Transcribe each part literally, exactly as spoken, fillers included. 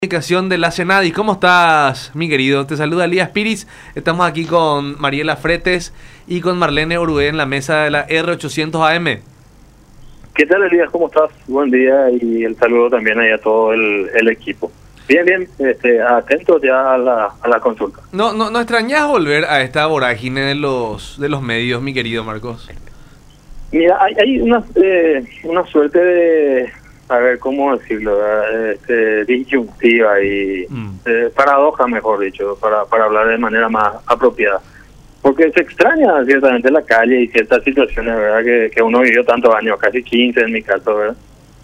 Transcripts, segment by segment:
Comunicación de la Cenadis. ¿Cómo estás, mi querido? Te saluda Elías Piris. Estamos aquí con Mariela Fretes y con Marlene Orué en la mesa de la R ochocientos A M. ¿Qué tal, Elías? ¿Cómo estás? Buen día y el saludo también ahí a todo el, el equipo. Bien, bien, este, atentos ya a la, a la consulta. No, no, ¿no extrañas volver a esta vorágine de los de los medios, mi querido Marcos? Mira, hay, hay una, eh, una suerte de, a ver, ¿cómo decirlo? Este, disyuntiva y mm. eh, paradoja, mejor dicho, para, para hablar de manera más apropiada. Porque se extraña ciertamente la calle y ciertas situaciones, ¿verdad? Que, que uno vivió tantos años, casi quince en mi caso, ¿verdad?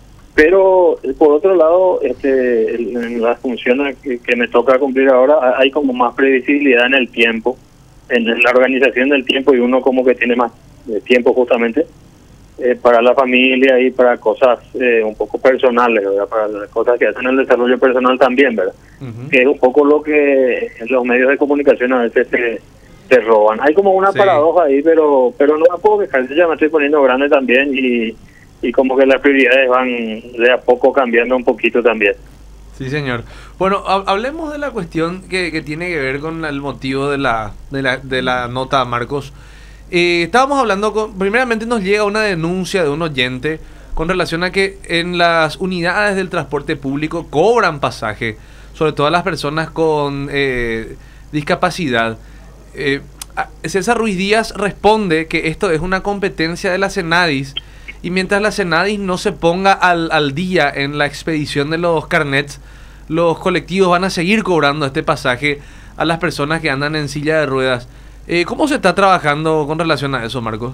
Pero, por otro lado, este, en las funciones que, que me toca cumplir ahora, hay como más previsibilidad en el tiempo, en, en la organización del tiempo, y uno como que tiene más eh, tiempo justamente eh, para la familia y para cosas eh, un poco personales, ¿verdad? Para las cosas que hacen el desarrollo personal también, ¿verdad? Uh-huh. Que es un poco lo que los medios de comunicación a veces se, se roban. Hay como una sí. paradoja ahí, pero pero no me puedo quejar, yo ya me estoy poniendo grande también y... y como que las prioridades van de a poco cambiando un poquito también. Sí, señor. Bueno, hablemos de la cuestión que, que tiene que ver con el motivo de la de la, de la nota, Marcos. Eh, estábamos hablando, con, primeramente nos llega una denuncia de un oyente con relación a que en las unidades del transporte público cobran pasaje, sobre todo a las personas con eh, discapacidad. Eh, César Ruiz Díaz responde que esto es una competencia de la Cenadis. Y mientras la Cenadis no se ponga al, al día en la expedición de los carnets, los colectivos van a seguir cobrando este pasaje a las personas que andan en silla de ruedas. Eh, ¿Cómo se está trabajando con relación a eso, Marcos?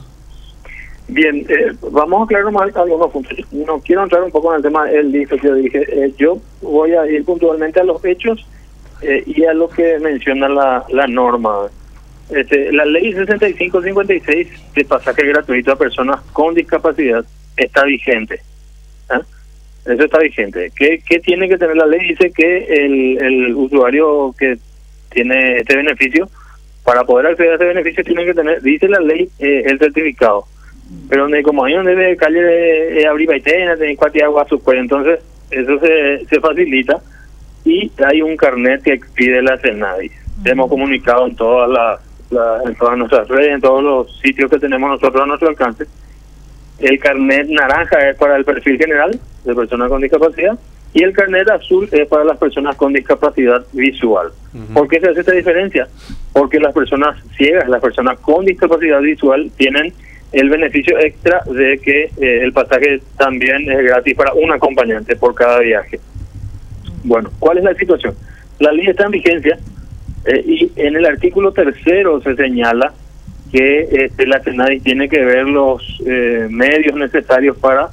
Bien, eh, vamos a aclarar más algunos puntos. No quiero entrar un poco en el tema del dicho que yo dije. Eh, yo voy a ir puntualmente a los hechos eh, y a lo que menciona la, la norma. Este, la ley sesenta y cinco cincuenta y seis de pasaje gratuito a personas con discapacidad está vigente. ¿eh? Eso está vigente. ¿Qué, ¿Qué tiene que tener la ley? Dice que el, el usuario que tiene este beneficio, para poder acceder a ese beneficio, tiene que tener, dice la ley, eh, el certificado. Pero donde como hay donde de calle de eh, abrir baitena, de cuatro agua pues entonces eso se, se facilita y hay un carnet que expide la Cenadis. Uh-huh. Hemos comunicado en todas las La, en todas nuestras redes, en todos los sitios que tenemos nosotros a nuestro alcance. El carnet naranja es para el perfil general de personas con discapacidad y el carnet azul es para las personas con discapacidad visual. Uh-huh. ¿Por qué se hace esta diferencia? Porque las personas ciegas, las personas con discapacidad visual tienen el beneficio extra de que eh, el pasaje también es gratis para un acompañante por cada viaje. Bueno, ¿cuál es la situación? La ley está en vigencia. Eh, y en el artículo tercero se señala que este, la Cenadis tiene que ver los eh, medios necesarios para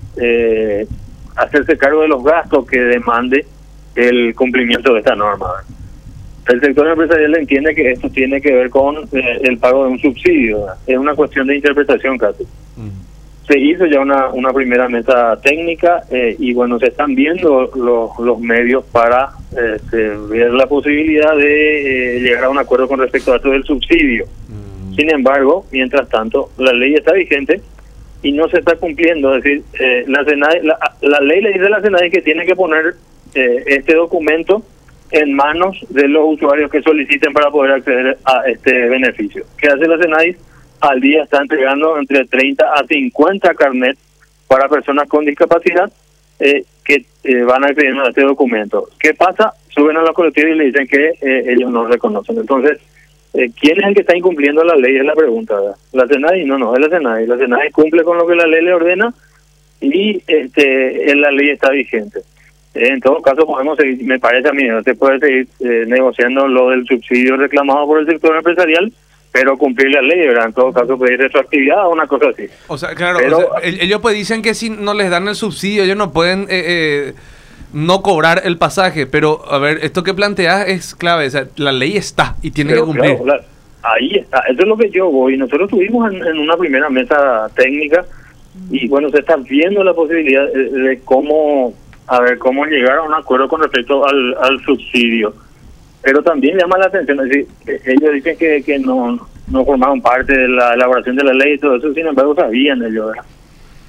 eh, hacerse cargo de los gastos que demande el cumplimiento de esta norma. El sector empresarial entiende que esto tiene que ver con eh, el pago de un subsidio. Es una cuestión de interpretación casi. Mm. Se hizo ya una, una primera mesa técnica eh, y bueno, se están viendo los, los medios para eh, ver la posibilidad de eh, llegar a un acuerdo con respecto a esto del subsidio. Mm. Sin embargo, mientras tanto, la ley está vigente y no se está cumpliendo. Es decir, eh, la, Cenadis, la, la ley le dice a la Cenadis que tiene que poner eh, este documento en manos de los usuarios que soliciten para poder acceder a este beneficio. ¿Qué hace la Cenadis? Al día está entregando entre treinta a cincuenta carnets para personas con discapacidad eh, que eh, van a acceder a este documento. ¿Qué pasa? Suben a los colectivos y le dicen que eh, ellos no reconocen. Entonces, eh, ¿quién es el que está incumpliendo la ley? Es la pregunta, ¿verdad? ¿La Cenadis? No, no, es la Cenadis. La Cenadis cumple con lo que la ley le ordena y este la ley está vigente. Eh, en todo caso, podemos seguir, me parece a mí, no se puede seguir eh, negociando lo del subsidio reclamado por el sector empresarial, pero cumplir la ley, ¿verdad? En todo caso, pedir retroactividad o una cosa así. O sea, claro, pero, o sea, ellos pues dicen que si no les dan el subsidio, ellos no pueden eh, eh, no cobrar el pasaje, pero, a ver, esto que planteas es clave, o sea, la ley está y tiene pero, que cumplir. Claro, claro, ahí está, eso es lo que yo voy. Nosotros estuvimos en, en una primera mesa técnica y, bueno, se está viendo la posibilidad de, de cómo, a ver, cómo llegar a un acuerdo con respecto al, al subsidio. Pero también llama la atención, es decir, ellos dicen que, que no no formaron parte de la elaboración de la ley y todo eso, sin embargo sabían ellos, ¿verdad?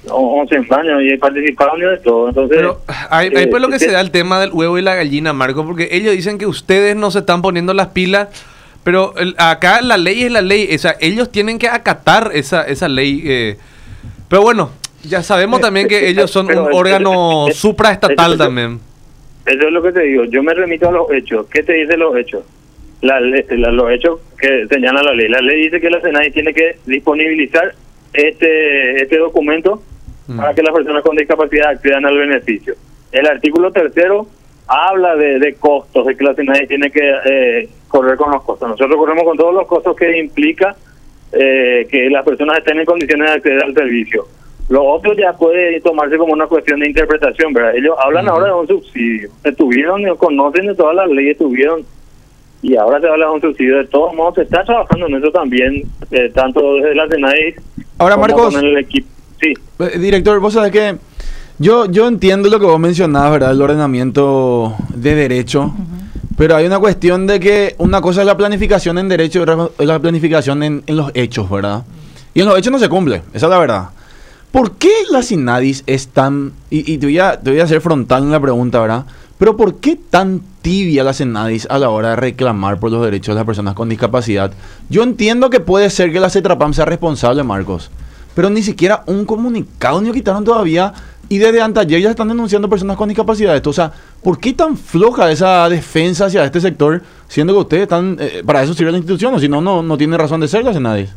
once años y participaron y de todo. Entonces, pero ahí, ahí eh, pues lo que eh, se da el tema del huevo y la gallina, Marco, porque ellos dicen que ustedes no se están poniendo las pilas, pero el, acá la ley es la ley, o sea, ellos tienen que acatar esa, esa ley. Eh, pero bueno, ya sabemos también que ellos son pero un es- órgano es- es- supraestatal es- también. Eso es lo que te digo. Yo me remito a los hechos. ¿Qué te dice los hechos? La, le- la- los hechos que señala la ley. La ley dice que la SENAI tiene que disponibilizar este este documento Mm. para que las personas con discapacidad accedan al beneficio. El artículo tercero habla de, de costos, de que la SENAI tiene que eh, correr con los costos. Nosotros corremos con todos los costos que implica eh, que las personas estén en condiciones de acceder al servicio. Lo otro ya puede tomarse como una cuestión de interpretación, ¿verdad? Ellos hablan Ujú. ahora de un subsidio. Estuvieron, conocen de todas las leyes, estuvieron, y ahora se habla de un subsidio. De todos modos, se está trabajando en eso también, eh, tanto desde la SENAI Ahora, como Marcos, con el equipo. Sí, eh, director, vos sabés que yo, yo entiendo lo que vos mencionabas, ¿verdad? El ordenamiento de derecho. Pero hay una cuestión de que una cosa es la planificación en derecho y otra es la planificación en, en los hechos, ¿verdad? Y en los hechos no se cumple, esa es la verdad. ¿Por qué la SINADIS es tan... Y, y te, voy a, te voy a hacer frontal en la pregunta, ¿verdad? Pero ¿por qué tan tibia la SINADIS a la hora de reclamar por los derechos de las personas con discapacidad? Yo entiendo que puede ser que la CETRAPAM sea responsable, Marcos, pero ni siquiera un comunicado ni lo quitaron todavía. Y desde anteayer ya están denunciando personas con discapacidad. Esto, o sea, ¿por qué tan floja esa defensa hacia este sector? Siendo que ustedes están... Eh, para eso sirve la institución, o si no, no, no tiene razón de ser la SINADIS.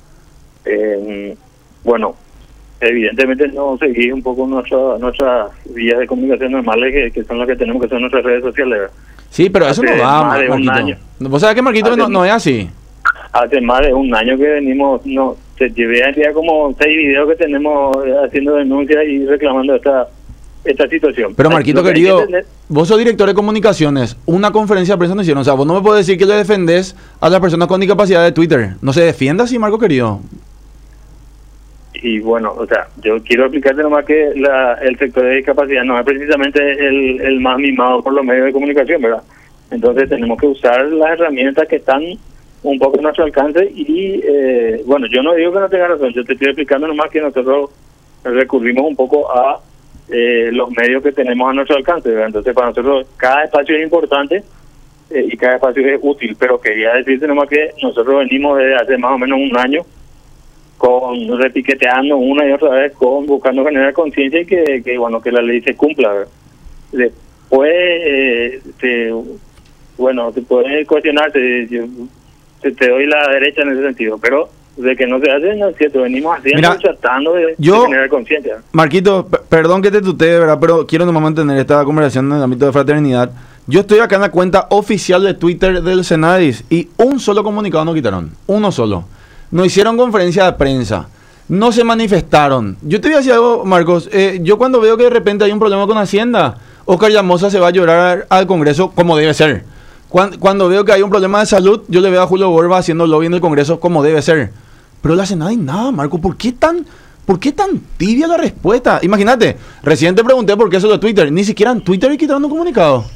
eh, bueno, evidentemente no seguir un poco nuestra, nuestras vías de comunicación normales, que, que son las que tenemos, que son nuestras redes sociales, ¿verdad? Sí, pero eso Hace no va, más de un Marquito. año. Vos sabés que Marquito Hace no, un- no es así. Hace más de un año que venimos, no, se llevé ya como seis videos que tenemos eh, haciendo denuncias y reclamando esta esta situación. Pero Lo Marquito que hay que querido, entender- vos sos director de comunicaciones, una conferencia de prensa no hicieron, o sea, vos no me podés decir que le defendés a las personas con discapacidad de Twitter. No se defienda así, Marco querido. Y bueno, o sea, yo quiero explicarte nomás que la, el sector de discapacidad no es precisamente el, el más mimado por los medios de comunicación, ¿verdad? Entonces tenemos que usar las herramientas que están un poco a nuestro alcance y, eh, bueno, yo no digo que no tenga razón, yo te estoy explicando nomás que nosotros recurrimos un poco a eh, los medios que tenemos a nuestro alcance, ¿verdad? Entonces para nosotros cada espacio es importante eh, y cada espacio es útil, pero quería decirte nomás que nosotros venimos desde hace más o menos un año con repiqueteando una y otra vez, con buscando generar conciencia y que, que bueno que la ley se cumpla, ¿verdad? Después eh, te, bueno te puedes cuestionarte, yo te, te doy la derecha en ese sentido, pero de que no se hace no es cierto, venimos haciendo Mira, y tratando de, yo- de generar conciencia. Marquito, p- perdón que te tutee, ¿verdad? Pero quiero nomás mantener esta conversación en el ámbito de fraternidad. Yo estoy acá en la cuenta oficial de Twitter del SENADIS y un solo comunicado no quitaron. Uno solo. No hicieron conferencia de prensa. No se manifestaron. Yo te voy a decir algo, Marcos. Eh, yo cuando veo que de repente hay un problema con Hacienda, Oscar Llamosa se va a llorar al Congreso como debe ser. Cuando, cuando veo que hay un problema de salud, yo le veo a Julio Borba haciendo lobby en el Congreso como debe ser. Pero la SENADIS nada, Marco. ¿Por qué tan, por qué tan tibia la respuesta? Imagínate, recién te pregunté por qué eso de Twitter. Ni siquiera en Twitter quitaron un comunicado.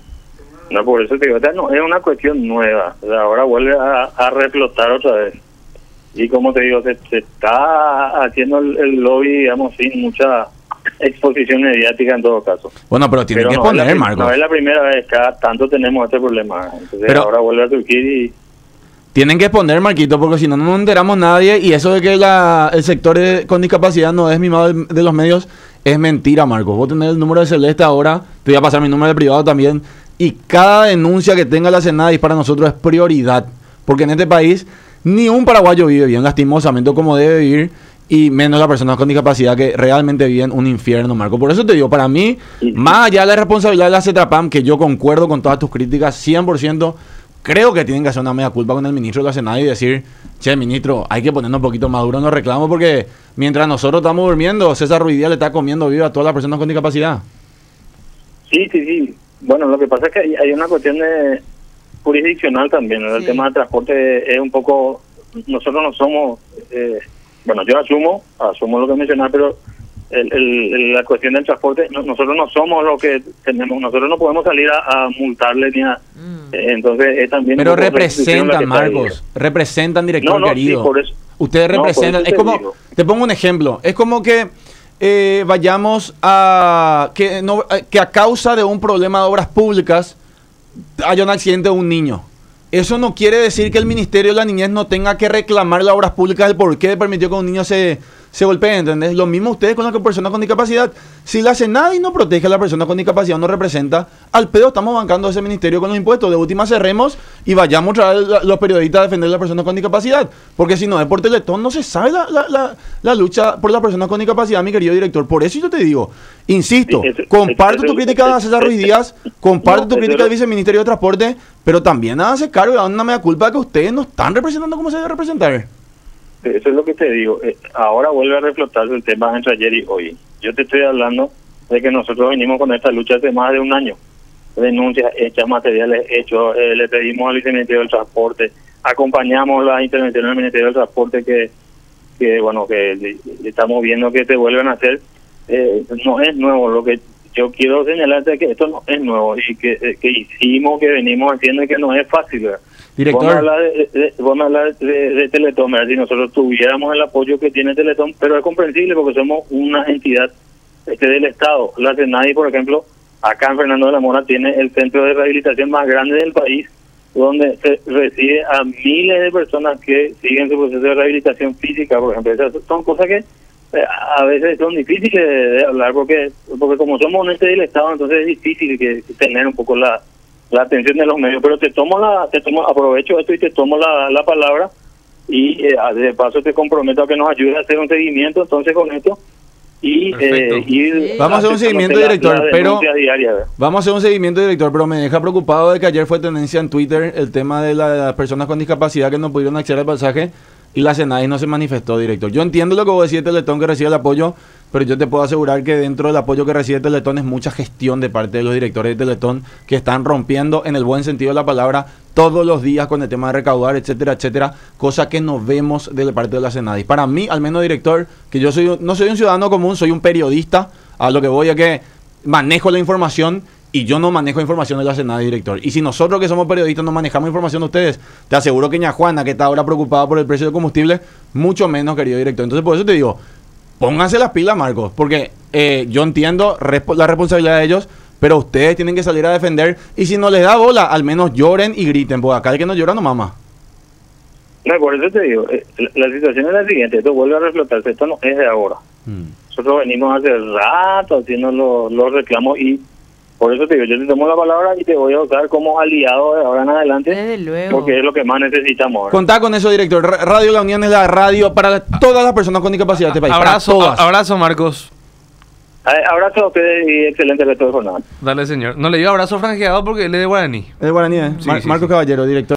No, por eso te digo, esta no es una cuestión nueva, o sea, ahora vuelve a, a reflotar otra vez. Y como te digo, se, se está haciendo el, el lobby, digamos, sin mucha exposición mediática en todo caso. Bueno, pero tienen Pero que no, es la, exponer, prim- Marcos. no es la primera vez, cada tanto tenemos este problema. Entonces Pero- ahora vuelve a surgir y... Tienen que exponer, Marquito, porque si no, no nos enteramos nadie. Y eso de que la, el sector de- con discapacidad no es mimado de, de los medios es mentira, Marcos. Vos tenés el número de Celeste ahora, te voy a pasar mi número de privado también. Y cada denuncia que tenga la SENADIS para nosotros es prioridad. Porque en este país ni un paraguayo vive bien, lastimosamente, como debe vivir. Y menos las personas con discapacidad que realmente viven un infierno, Marco. Por eso te digo, para mí, Sí. más allá de la responsabilidad de la CETRAPAM, que yo concuerdo con todas tus críticas, cien por ciento, creo que tienen que hacer una media culpa con el ministro de la SENADIS y decir, che, ministro, hay que ponernos un poquito más duro en los reclamos porque mientras nosotros estamos durmiendo, César Ruidía le está comiendo vivo a todas las personas con discapacidad. Sí, sí, sí. Bueno, lo que pasa es que hay, hay una cuestión de jurisdiccional también, ¿no? El Sí. tema del transporte es un poco... Nosotros no somos... Eh, bueno, yo asumo, asumo lo que mencionaba, pero el, el- el- la cuestión del transporte, no- nosotros no somos lo que tenemos, nosotros no podemos salir a, a multarle ni a... Mm. eh, entonces es también... Pero un poco restricción la que representan, está ahí. Marcos, representan, director No, no, sí, querido. por eso. Ustedes No, por representan, eso es te como, digo. te pongo un ejemplo, es como que eh, vayamos a que, no, que a causa de un problema de obras públicas haya un accidente de un niño. Eso no quiere decir que el Ministerio de la Niñez no tenga que reclamar las obras públicas del por qué permitió que un niño se, se golpee, ¿entendés? Lo mismo ustedes con las personas con discapacidad. Si la Senadi no protege a la persona con discapacidad, no representa, al pedo estamos bancando a ese ministerio con los impuestos. De última cerremos y vayamos a traer a los periodistas a defender a las personas con discapacidad. Porque si no es por Teletón, no se sabe la, la, la, la lucha por las personas con discapacidad, mi querido director. Por eso yo te digo, insisto, Sí, eso- comparto eso- tu crítica a César Ruiz Díaz, comparto No, tu eso crítica lo- al viceministerio de Transporte, pero también háganse cargo y hagan una mea culpa de que ustedes no están representando como se debe representar. Eso es lo que te digo. Eh, Ahora vuelve a reflotarse el tema entre ayer y hoy. Yo te estoy hablando de que nosotros venimos con esta lucha hace más de un año. Denuncias hechas, materiales hechos, eh, le pedimos al Ministerio del Transporte, acompañamos las intervenciones del Ministerio del Transporte que, que bueno, que le- le estamos viendo que te vuelven a hacer. Eh, no es nuevo. Lo que yo quiero señalarte es que esto no es nuevo y que, eh, que hicimos, que venimos haciendo y que no es fácil, ¿verdad? Director. Vos me hablas de, de, vos me hablas de, de Teletón, ¿verdad? Si nosotros tuviéramos el apoyo que tiene Teletón, pero es comprensible porque somos una entidad este del Estado. La Senadi, por ejemplo, acá en Fernando de la Mora tiene el centro de rehabilitación más grande del país, donde se recibe a miles de personas que siguen su proceso de rehabilitación física, por ejemplo. Esas son cosas que eh, a veces son difíciles de, de hablar porque porque como somos un ente del Estado, entonces es difícil que tener un poco la la atención de los medios, pero te tomo la te tomo aprovecho esto y te tomo la, la palabra y eh, de paso te comprometo a que nos ayudes a hacer un seguimiento entonces con esto y Perfecto. eh, ir Sí. Vamos a hacer un aceptando seguimiento, la- director, la pero- denuncia diaria, ¿verdad? Vamos a hacer un seguimiento, director, pero me deja preocupado de que ayer fue tendencia en Twitter el tema de, la- de las personas con discapacidad que no pudieron acceder al pasaje y la Senadi no se manifestó, director. Yo entiendo lo que vos decís de Teletón, que recibe el apoyo, pero yo te puedo asegurar que dentro del apoyo que recibe Teletón es mucha gestión de parte de los directores de Teletón que están rompiendo, en el buen sentido de la palabra, todos los días con el tema de recaudar, etcétera, etcétera, cosa que no vemos de parte de la Senadi. Para mí, al menos, director, que yo soy no soy un ciudadano común, soy un periodista, a lo que voy a que manejo la información y yo no manejo información de la Senadi, director. Y si nosotros que somos periodistas no manejamos información de ustedes, te aseguro que ña Juana, que está ahora preocupada por el precio del combustible, mucho menos, querido director. Entonces, por eso te digo, pónganse las pilas, Marcos, porque eh, yo entiendo respo- la responsabilidad de ellos, pero ustedes tienen que salir a defender y si no les da bola, al menos lloren y griten, porque acá el que no llora no mama. No, por eso te digo, eh, la, la situación es la siguiente, esto vuelve a reflotarse, esto no es de ahora. Mm. Nosotros venimos hace rato haciendo los, los reclamos y por eso te digo, yo te tomo la palabra y te voy a usar como aliado de ahora en adelante, Desde luego. porque es lo que más necesitamos ahora. Contá con eso, director. Ra- Radio La Unión es la radio para todas las personas con discapacidad de este país. para Abrazo, todas. a- abrazo, Marcos. Eh, Abrazo a ustedes y excelente resto de jornada. Dale, señor. No le dio abrazo franjeado porque él es de guaraní. El guaraní, ¿eh? Sí, Mar- sí, Marcos sí. Caballero, director.